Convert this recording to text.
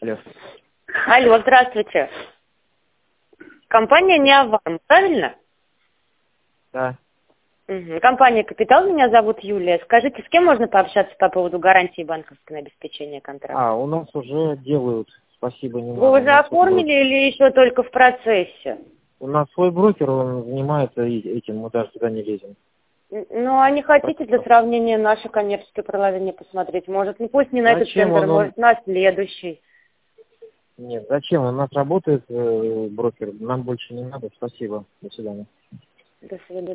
Алло. Алло, здравствуйте. Компания «Неован», правильно? Да. Угу. Компания «Капитал», меня зовут Юлия. Скажите, с кем можно пообщаться по поводу гарантии банковской на обеспечение контракта? У нас уже делают. Спасибо, не надо. Вы уже оформили или еще только в процессе? У нас свой брокер, он занимается этим, мы даже туда не лезем. Ну, а не хотите для сравнения наше коммерческое предложение посмотреть? Может, ну пусть не на этот тендер, может, на следующий. Нет, зачем? У нас работает брокер, нам больше не надо. Спасибо. До свидания. До свидания.